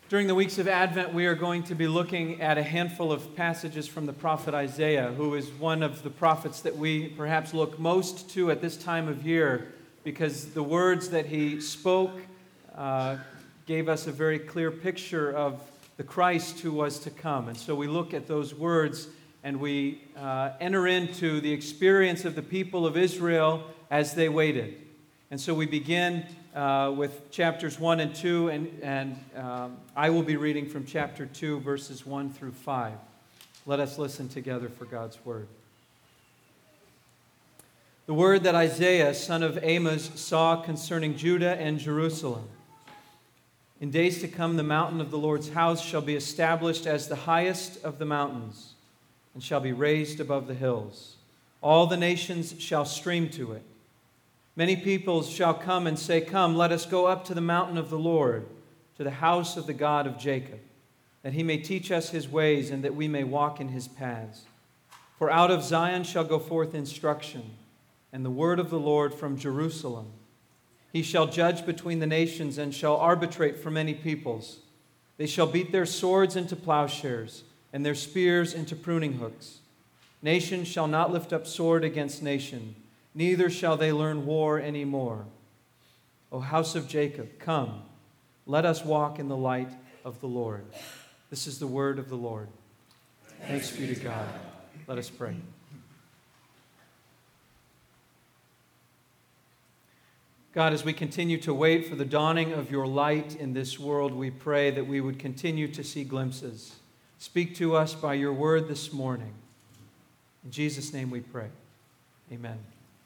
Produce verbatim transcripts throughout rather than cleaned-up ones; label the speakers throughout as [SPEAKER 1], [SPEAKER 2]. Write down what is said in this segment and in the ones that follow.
[SPEAKER 1] During the weeks of Advent, we are going to be looking at a handful of passages from the prophet Isaiah, who is one of the prophets that we perhaps look most to at this time of year, because the words that he spoke uh, gave us a very clear picture of the Christ who was to come. And so we look at those words and we uh, enter into the experience of the people of Israel as they waited. And so we begin uh, with chapters one and two, and, and um, I will be reading from chapter two, verses one through five. Let us listen together for God's word. The word that Isaiah, son of Amos, saw concerning Judah and Jerusalem. In days to come, the mountain of the Lord's house shall be established as the highest of the mountains, and shall be raised above the hills. All the nations shall stream to it. Many peoples shall come and say, "Come, let us go up to the mountain of the Lord, to the house of the God of Jacob, that he may teach us his ways, and that we may walk in his paths. For out of Zion shall go forth instruction, and the word of the Lord from Jerusalem. He shall judge between the nations, and shall arbitrate for many peoples. They shall beat their swords into plowshares, and their spears into pruning hooks. Nation shall not lift up sword against nation, neither shall they learn war any more. O house of Jacob, come, let us walk in the light of the Lord." This is the word of the Lord. Thanks be to God. Let us pray. God, as we continue to wait for the dawning of your light in this world, we pray that we would continue to see glimpses. Speak to us by your word this morning. In Jesus' name we pray. Amen.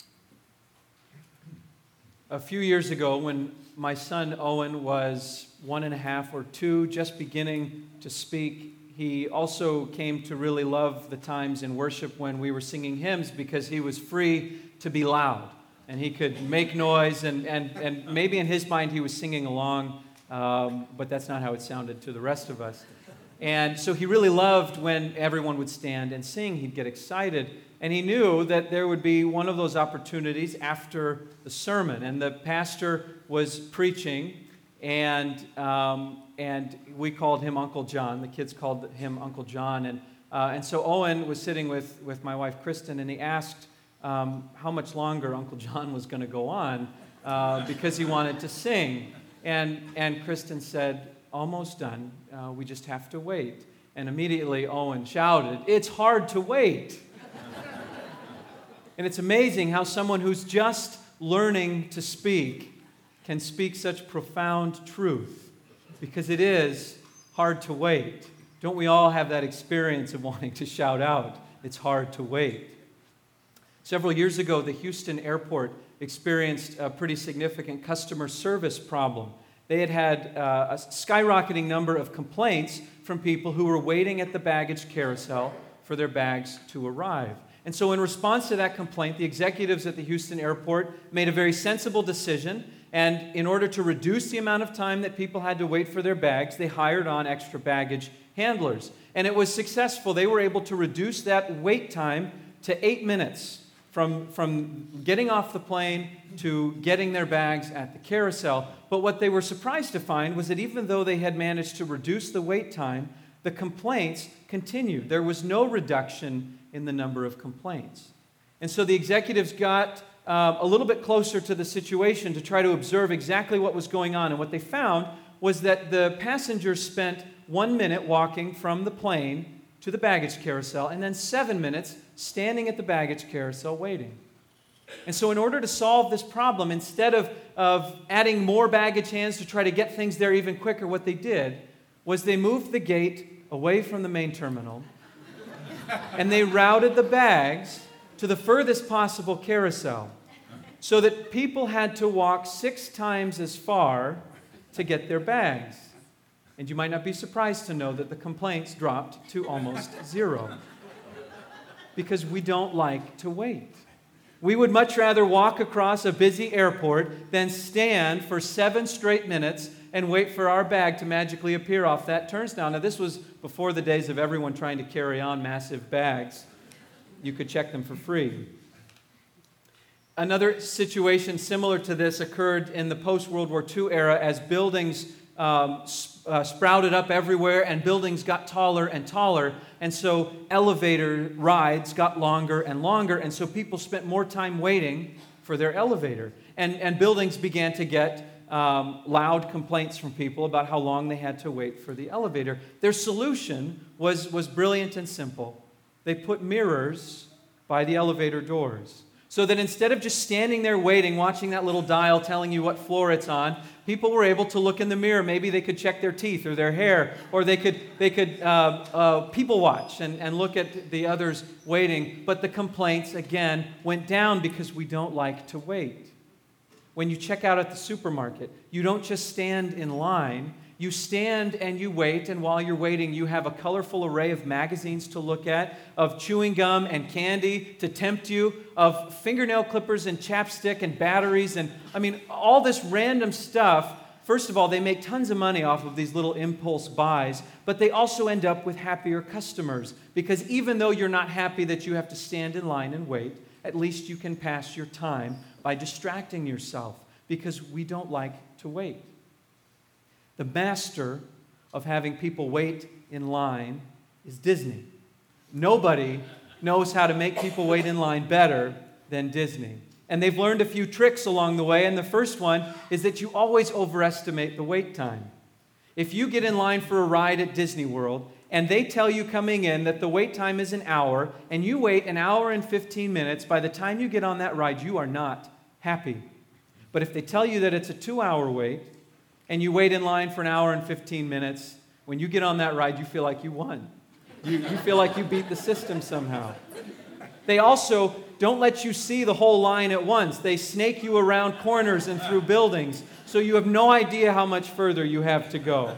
[SPEAKER 1] A few years ago, when my son Owen was one and a half or two, just beginning to speak, he also came to really love the times in worship when we were singing hymns, because he was free to be loud. And he could make noise, and, and, and maybe in his mind he was singing along, um, but that's not how it sounded to the rest of us. And so he really loved when everyone would stand and sing. He'd get excited. And he knew that there would be one of those opportunities after the sermon. And the pastor was preaching, and um, and we called him Uncle John. The kids called him Uncle John. And uh, and so Owen was sitting with, with my wife, Kristen, and he asked um, how much longer Uncle John was going to go on uh, because he wanted to sing. And, and Kristen said, "Almost done. Uh, we just have to wait." And immediately Owen shouted, "It's hard to wait." And it's amazing how someone who's just learning to speak can speak such profound truth, because it is hard to wait. Don't we all have that experience of wanting to shout out, "It's hard to wait"? Several years ago, the Houston airport experienced a pretty significant customer service problem. They had had uh, a skyrocketing number of complaints from people who were waiting at the baggage carousel for their bags to arrive. And so in response to that complaint, the executives at the Houston airport made a very sensible decision. And in order to reduce the amount of time that people had to wait for their bags, they hired on extra baggage handlers. And it was successful. They were able to reduce that wait time to eight minutes from, from getting off the plane to getting their bags at the carousel. But what they were surprised to find was that even though they had managed to reduce the wait time, the complaints continued. There was no reduction in the number of complaints. And so the executives got uh, a little bit closer to the situation to try to observe exactly what was going on. And what they found was that the passengers spent one minute walking from the plane to the baggage carousel, and then seven minutes standing at the baggage carousel waiting. And so in order to solve this problem, instead of, of adding more baggage hands to try to get things there even quicker, what they did was they moved the gate away from the main terminal, and they routed the bags to the furthest possible carousel, so that people had to walk six times as far to get their bags. And you might not be surprised to know that the complaints dropped to almost zero. Because we don't like to wait. We would much rather walk across a busy airport than stand for seven straight minutes and wait for our bag to magically appear off that turnstile. Now, this was before the days of everyone trying to carry on massive bags. You could check them for free. Another situation similar to this occurred in the post-World War Two era as buildings um, uh, sprouted up everywhere, and buildings got taller and taller, and so elevator rides got longer and longer, and so people spent more time waiting for their elevator. And, and buildings began to get um, loud complaints from people about how long they had to wait for the elevator. Their solution was, was brilliant and simple. They put mirrors by the elevator doors, so that instead of just standing there waiting, watching that little dial telling you what floor it's on, people were able to look in the mirror. Maybe they could check their teeth or their hair, or they could they could uh, uh, people watch and, and look at the others waiting. But the complaints, again, went down because we don't like to wait. When you check out at the supermarket, you don't just stand in line. You stand and you wait, and while you're waiting, you have a colorful array of magazines to look at, of chewing gum and candy to tempt you, of fingernail clippers and chapstick and batteries, and I mean, all this random stuff. First of all, they make tons of money off of these little impulse buys, but they also end up with happier customers, because even though you're not happy that you have to stand in line and wait, at least you can pass your time by distracting yourself, because we don't like to wait. The master of having people wait in line is Disney. Nobody knows how to make people wait in line better than Disney. And they've learned a few tricks along the way, and the first one is that you always overestimate the wait time. If you get in line for a ride at Disney World, and they tell you coming in that the wait time is an hour, and you wait an hour and fifteen minutes, by the time you get on that ride, you are not happy. But if they tell you that it's a two-hour wait, and you wait in line for an hour and fifteen minutes, when you get on that ride, you feel like you won. You, you feel like you beat the system somehow. They also don't let you see the whole line at once. They snake you around corners and through buildings, so you have no idea how much further you have to go.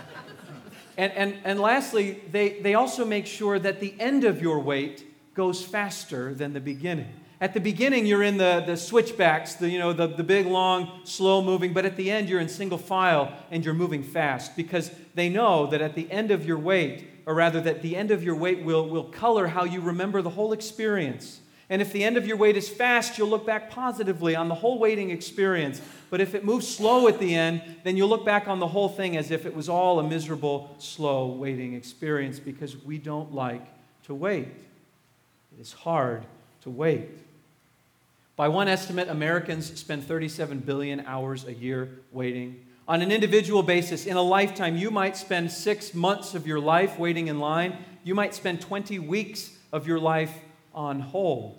[SPEAKER 1] And, and, and lastly, they, they also make sure that the end of your wait goes faster than the beginning. At the beginning, you're in the, the switchbacks, the, you know, the, the big, long, slow-moving, but at the end, you're in single file and you're moving fast, because they know that at the end of your wait, or rather that the end of your wait will, will color how you remember the whole experience. And if the end of your wait is fast, you'll look back positively on the whole waiting experience. But if it moves slow at the end, then you'll look back on the whole thing as if it was all a miserable, slow waiting experience, because we don't like to wait. It is hard to wait. By one estimate, Americans spend thirty-seven billion hours a year waiting. On an individual basis, in a lifetime, you might spend six months of your life waiting in line. You might spend twenty weeks of your life on hold.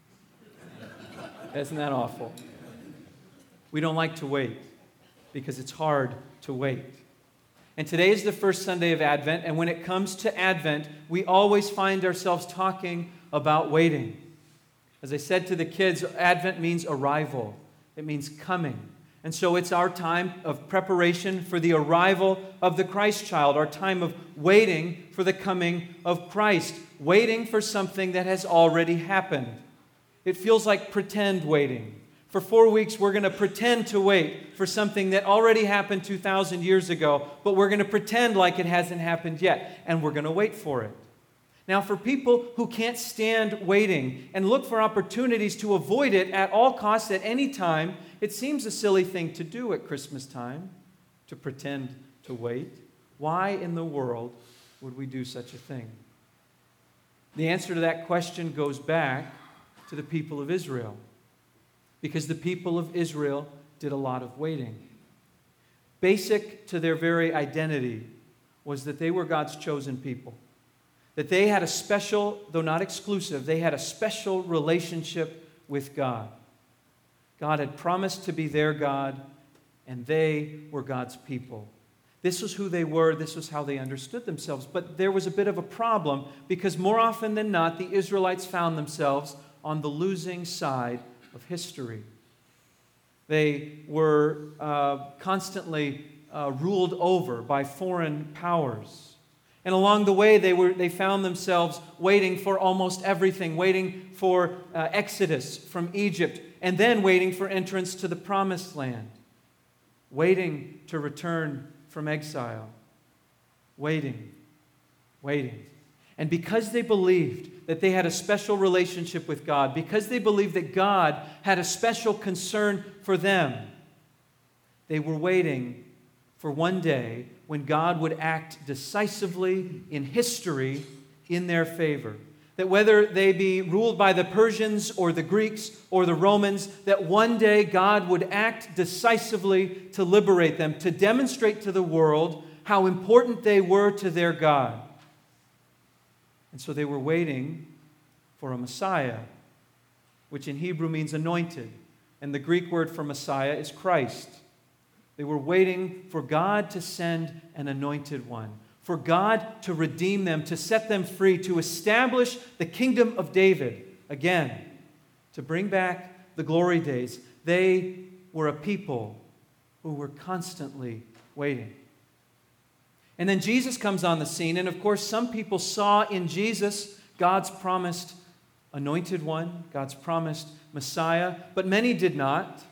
[SPEAKER 1] Isn't that awful? We don't like to wait because it's hard to wait. And today is the first Sunday of Advent, and when it comes to Advent, we always find ourselves talking about waiting. As I said to the kids, Advent means arrival. It means coming. And so it's our time of preparation for the arrival of the Christ child, our time of waiting for the coming of Christ, waiting for something that has already happened. It feels like pretend waiting. For four weeks, we're going to pretend to wait for something that already happened two thousand years ago, but we're going to pretend like it hasn't happened yet, and we're going to wait for it. Now, for people who can't stand waiting and look for opportunities to avoid it at all costs at any time, it seems a silly thing to do at Christmas time, to pretend to wait. Why in the world would we do such a thing? The answer to that question goes back to the people of Israel, because the people of Israel did a lot of waiting. Basic to their very identity was that they were God's chosen people. That they had a special, though not exclusive, they had a special relationship with God. God had promised to be their God, and they were God's people. This was who they were. This was how they understood themselves. But there was a bit of a problem, because more often than not, the Israelites found themselves on the losing side of history. They were uh, constantly uh, ruled over by foreign powers. And along the way, they were they found themselves waiting for almost everything, waiting for uh, exodus from Egypt, and then waiting for entrance to the Promised Land, waiting to return from exile, waiting, waiting. And because they believed that they had a special relationship with God, because they believed that God had a special concern for them, they were waiting for one day when God would act decisively in history in their favor. That whether they be ruled by the Persians or the Greeks or the Romans, that one day God would act decisively to liberate them, to demonstrate to the world how important they were to their God. And so they were waiting for a Messiah, which in Hebrew means anointed. And the Greek word for Messiah is Christ. They were waiting for God to send an anointed one, for God to redeem them, to set them free, to establish the kingdom of David again, to bring back the glory days. They were a people who were constantly waiting. And then Jesus comes on the scene, and of course, some people saw in Jesus God's promised anointed one, God's promised Messiah, but many did not.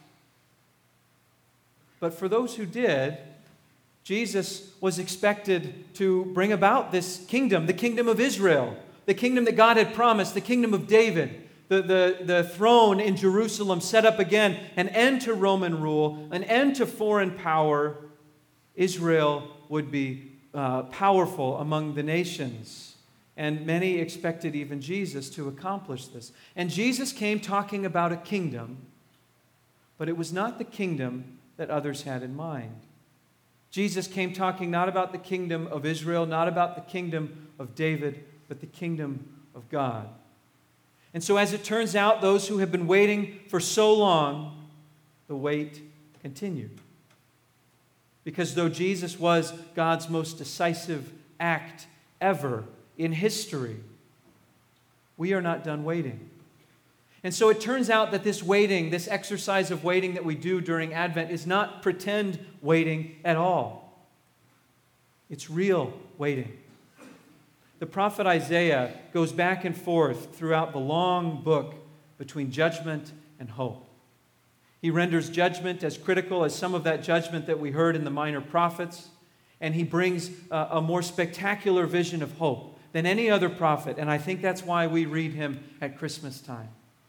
[SPEAKER 1] But for those who did, Jesus was expected to bring about this kingdom, the kingdom of Israel, the kingdom that God had promised, the kingdom of David, the, the, the throne in Jerusalem set up again, an end to Roman rule, an end to foreign power. Israel would be uh, powerful among the nations. And many expected even Jesus to accomplish this. And Jesus came talking about a kingdom, but it was not the kingdom that others had in mind. Jesus came talking not about the kingdom of Israel, not about the kingdom of David, but the kingdom of God. And so as it turns out, those who have been waiting for so long, the wait continued. Because though Jesus was God's most decisive act ever in history, we are not done waiting. And so it turns out that this waiting, this exercise of waiting that we do during Advent is not pretend waiting at all. It's real waiting. The prophet Isaiah goes back and forth throughout the long book between judgment and hope. He renders judgment as critical as some of that judgment that we heard in the minor prophets, and he brings a, a more spectacular vision of hope than any other prophet, and I think that's why we read him at Christmas time.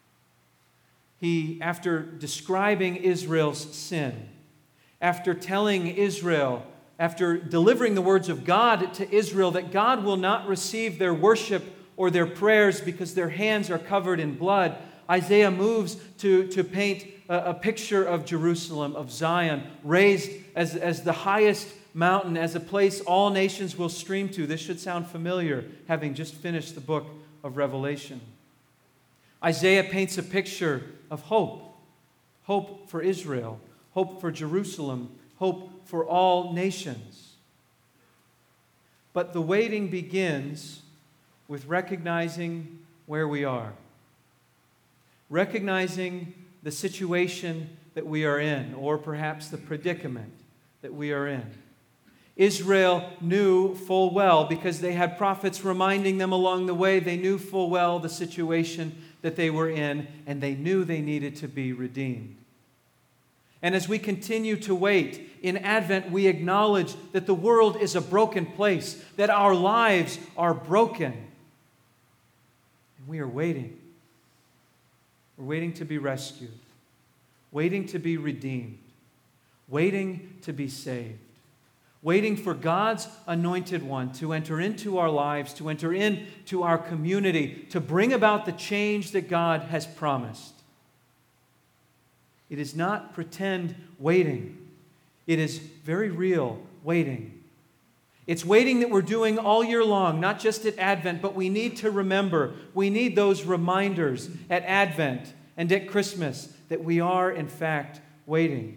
[SPEAKER 1] He, after describing Israel's sin, after telling Israel, after delivering the words of God to Israel that God will not receive their worship or their prayers because their hands are covered in blood, Isaiah moves to, to paint a, a picture of Jerusalem, of Zion, raised as, as the highest mountain, as a place all nations will stream to. This should sound familiar, having just finished the book of Revelation. Isaiah paints a picture of hope. Hope for Israel, hope for Jerusalem, hope for all nations. But the waiting begins with recognizing where we are. Recognizing the situation that we are in, or perhaps the predicament that we are in. Israel knew full well, because they had prophets reminding them along the way, they knew full well the situation that they were in, and they knew they needed to be redeemed. And as we continue to wait, in Advent we acknowledge that the world is a broken place, that our lives are broken. And we are waiting. We're waiting to be rescued, waiting to be redeemed, waiting to be saved. Waiting for God's anointed one to enter into our lives, to enter into our community, to bring about the change that God has promised. It is not pretend waiting. It is very real waiting. It's waiting that we're doing all year long, not just at Advent, but we need to remember, we need those reminders at Advent and at Christmas that we are, in fact, waiting.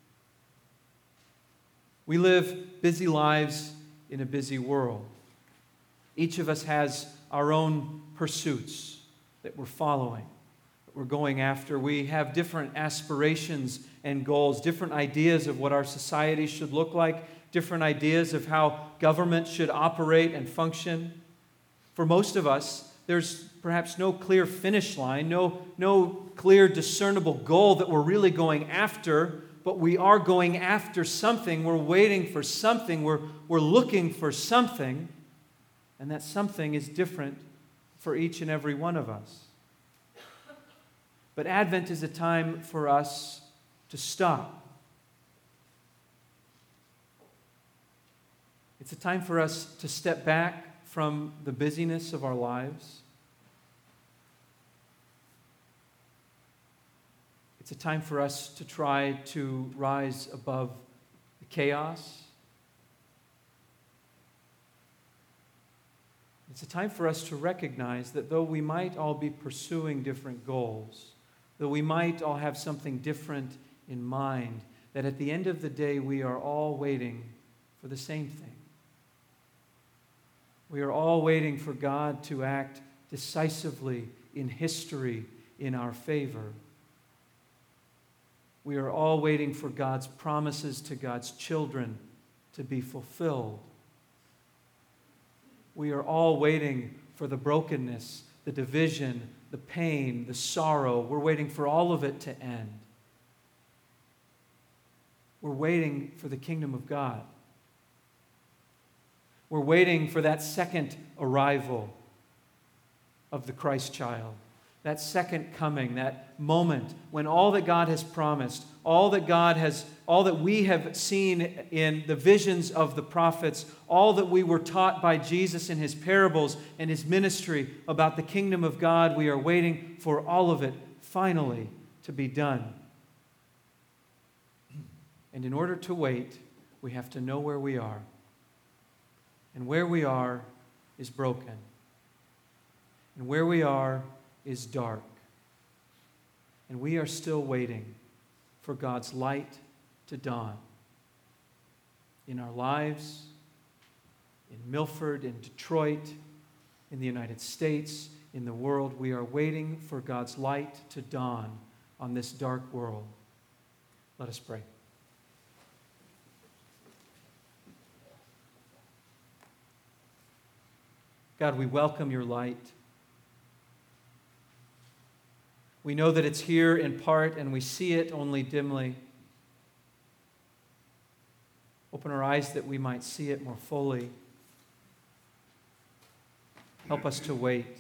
[SPEAKER 1] We live busy lives in a busy world. Each of us has our own pursuits that we're following, that we're going after. We have different aspirations and goals, different ideas of what our society should look like, different ideas of how government should operate and function. For most of us, there's perhaps no clear finish line, no, no clear discernible goal that we're really going after, but we are going after something. We're waiting for something. We're, we're looking for something. And that something is different for each and every one of us. But Advent is a time for us to stop. It's a time for us to step back from the busyness of our lives. It's a time for us to try to rise above the chaos. It's a time for us to recognize that though we might all be pursuing different goals, though we might all have something different in mind, that at the end of the day we are all waiting for the same thing. We are all waiting for God to act decisively in history in our favor. We are all waiting for God's promises to God's children to be fulfilled. We are all waiting for the brokenness, the division, the pain, the sorrow. We're waiting for all of it to end. We're waiting for the kingdom of God. We're waiting for that second arrival of the Christ child. That second coming, that moment when all that God has promised, all that God has, all that we have seen in the visions of the prophets, all that we were taught by Jesus in his parables and his ministry about the kingdom of God, we are waiting for all of it finally to be done. And in order to wait, we have to know where we are. And where we are is broken. And where we are is dark. And we are still waiting for God's light to dawn in our lives, in Milford, in Detroit, in the United States, in the world. We are waiting for God's light to dawn on this dark world. Let us pray. God, we welcome your light. We know that it's here in part and we see it only dimly. Open our eyes that we might see it more fully. Help us to wait,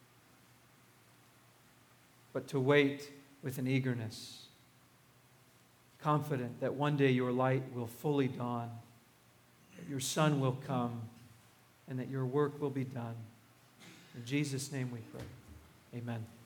[SPEAKER 1] but to wait with an eagerness, confident that one day your light will fully dawn, that your Son will come, and that your work will be done. In Jesus' name we pray. Amen.